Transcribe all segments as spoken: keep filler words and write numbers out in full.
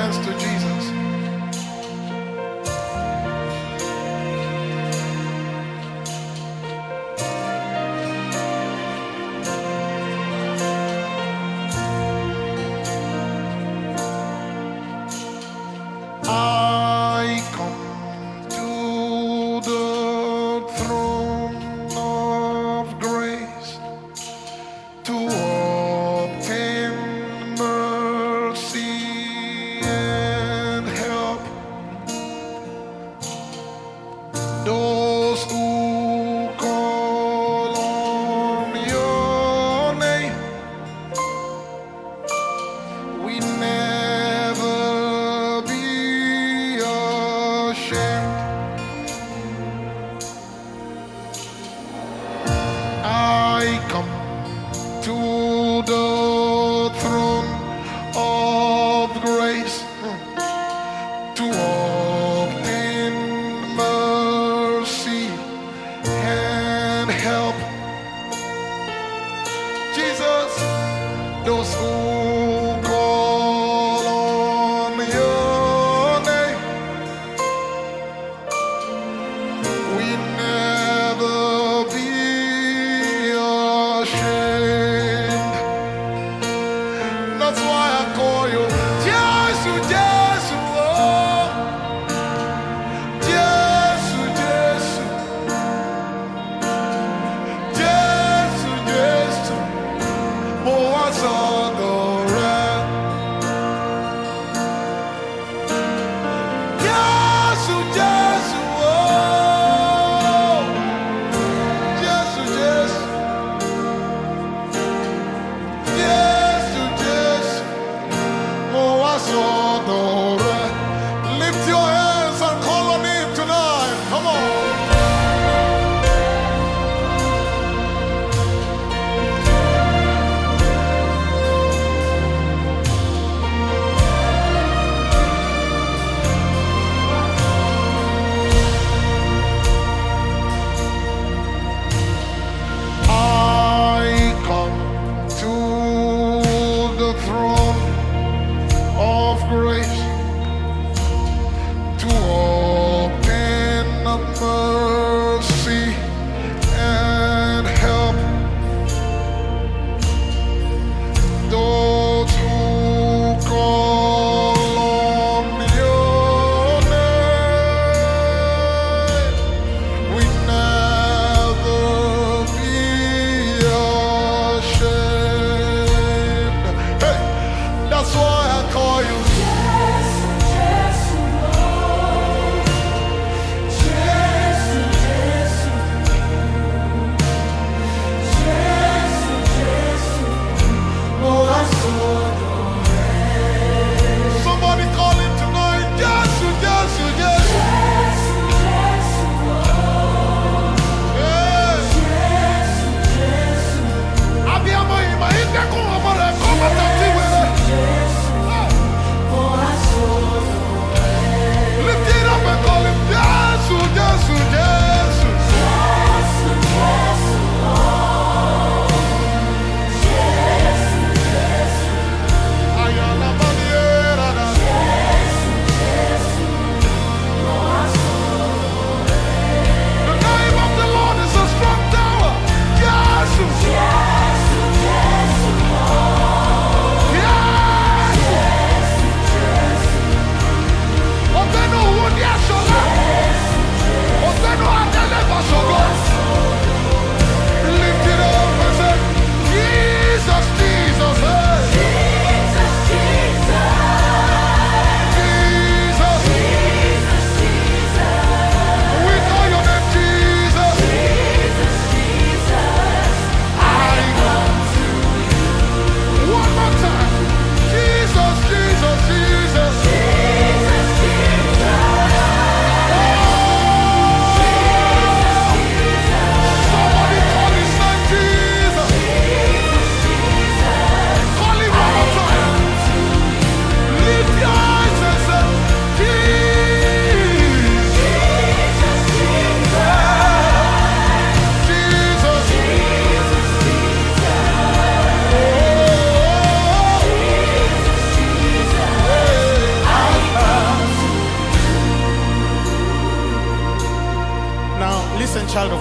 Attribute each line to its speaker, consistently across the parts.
Speaker 1: hands to Jesus. I come to the throne of grace to obtain mercy and help those who call on your name. We never be ashamed. I come to the throne of grace to obtain mercy and help. Jesus, those who call on your name, we never be ashamed. That's why I call you Jesus, Jesus, oh, Jesus, Jesus, Jesus, Jesus, mo wá sọ́dọ̀ rẹ. Jesus, Jesus, oh, Jesus, Jesus, Jesus, Jesus, mo wá sọ́dọ̀ rẹ. Lift your hands and call on him tonight. Come on.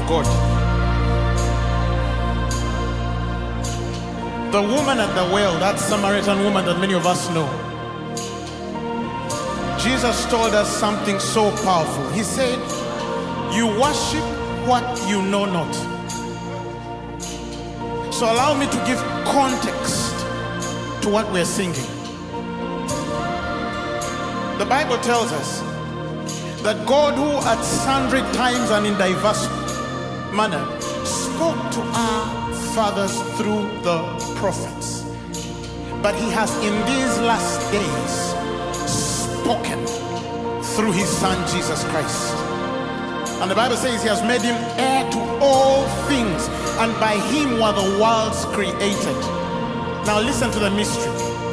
Speaker 1: God. The woman at the well, that Samaritan woman that many of us know, Jesus told us something so powerful. He said, you worship what you know not. So allow me to give context to what we're singing. The Bible tells us that God, who at sundry times and in diverse manner spoke to our fathers through the prophets, but he has in these last days spoken through his son Jesus Christ. And the Bible says he has made him heir to all things, and by him were the worlds created. Now listen to the mystery.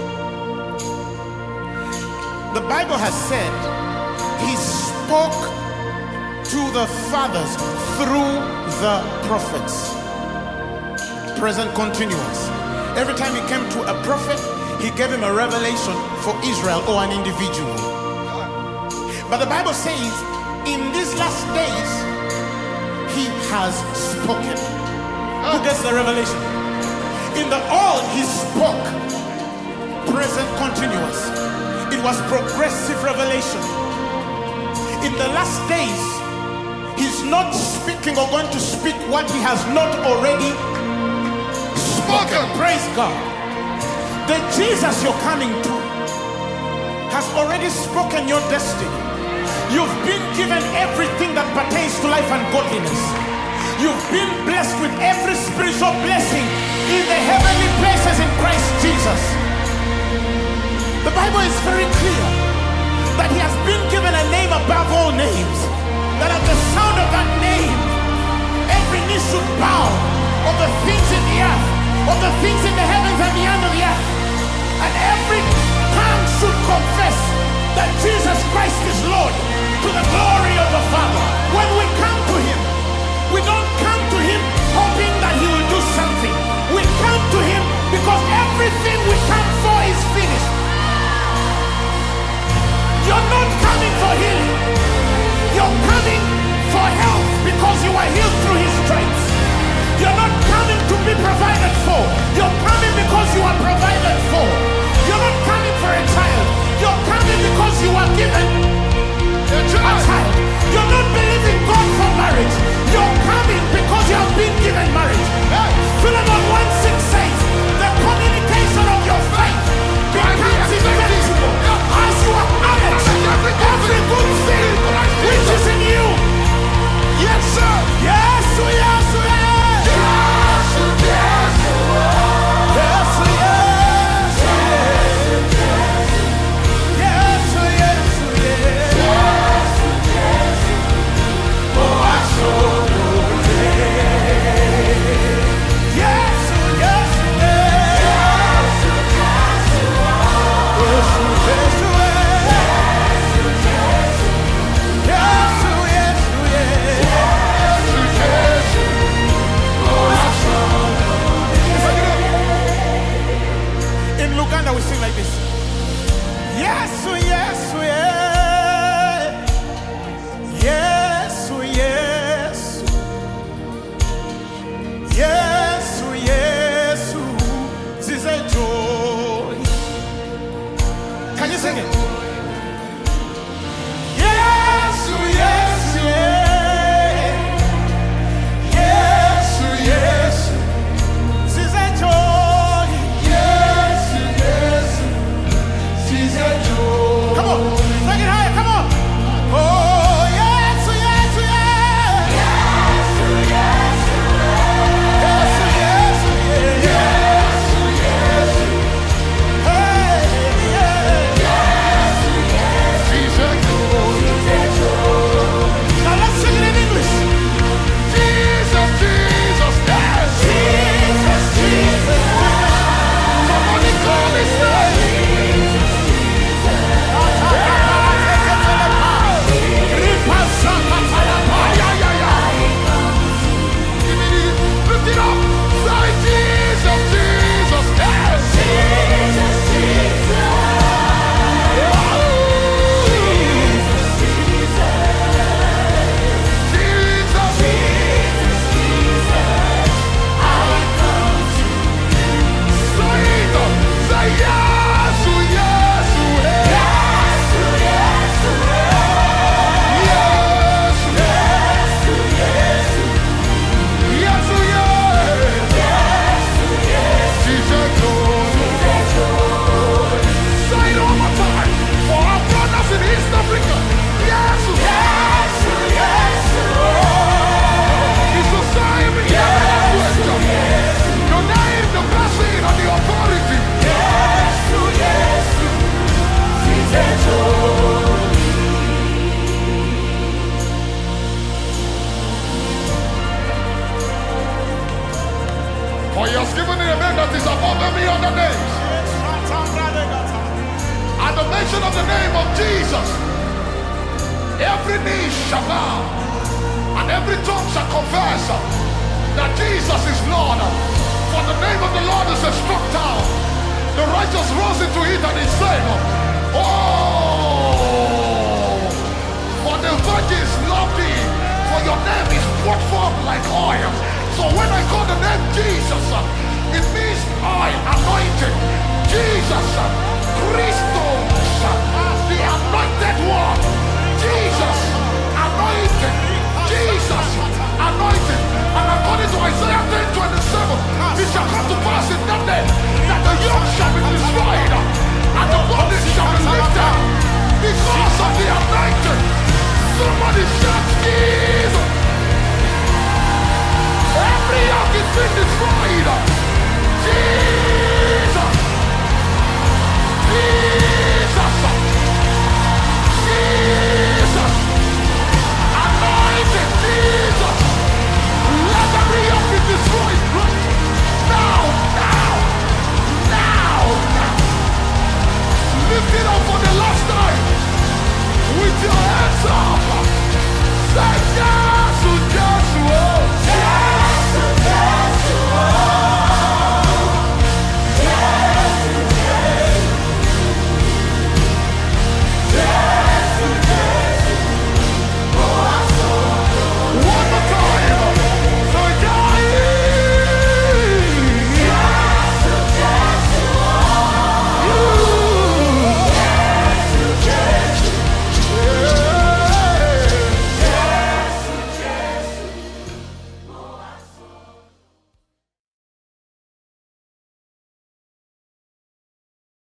Speaker 1: The Bible has said he spoke to the fathers through the prophets. Present continuous. Every time he came to a prophet, he gave him a revelation for Israel or an individual. But the Bible says in these last days he has spoken. Who gets the revelation? In the old he spoke. Present continuous. It was progressive revelation. In the last days, he's not speaking or going to speak what he has not already spoken. Praise God. The Jesus you're coming to has already spoken your destiny. You've been given everything that pertains to life and godliness. You've been blessed with every spiritual blessing in the heavenly places in Christ Jesus. The Bible is very clear that he has been given a name above all names, that at the sound of that name, every knee should bow of the things in the earth, of the things in the heavens and the under the earth, and every tongue should confess that Jesus Christ is Lord, to the glory of the Father. When we come to him, we don't come to him hoping that he will do something. We come to him because everything we come for is finished. You're not coming for healing. You're coming for health because you are healed through his stripes. You're not coming to be provided for. You're coming because you are provided for. You're not coming for a child. You're coming because you are given a child. You're not believing God for marriage. You're coming because you have been given marriage. Philemon one six says, the communication of your faith becomes effectual as you acknowledge every good thing which is in you. Yes, sir. Yes, yes, yes. Yes, yes, yes, yes. Yes, yes, yes. Oh, I so yes, yes, yes. In Luganda we sing like this. Yes, yes, yes. Yes, yes. Yes, yes. This is a joy. Can you sing it? Yes, yes, yes. Yes, yes. This is a joy. Yes, yes. This is a joy. Come on, sing it.
Speaker 2: every knee shall bow, and every tongue shall confess that Jesus is Lord. For the name of the Lord is a strong tower. The righteous rose into it and is saved. Oh, for the virgins love thee, for your name is put forth like oil. So when I call the name Jesus, it means oil, anointed.